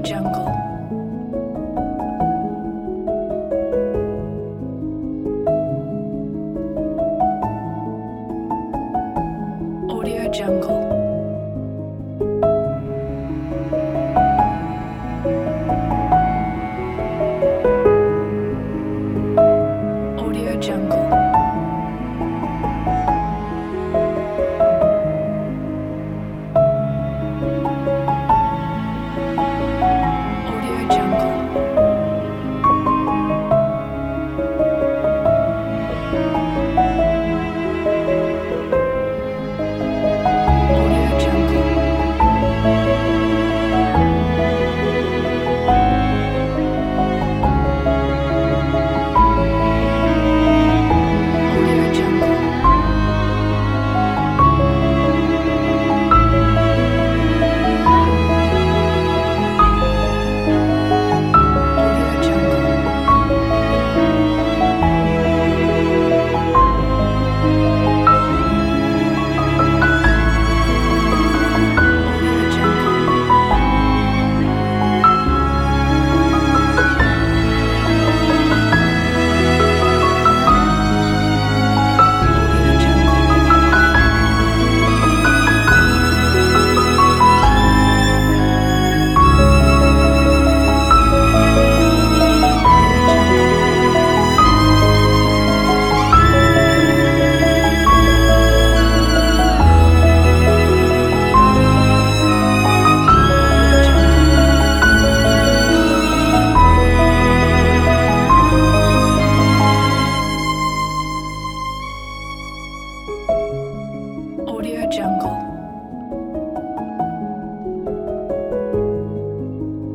Jungle. Audio Jungle. Audio Jungle. Audio Jungle. Audio Jungle. Audio Jungle. Audio Jungle. Audio Jungle. Audio Jungle. Audio Jungle. Audio Jungle. Audio Jungle.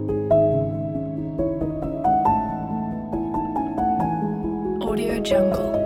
Audio Jungle.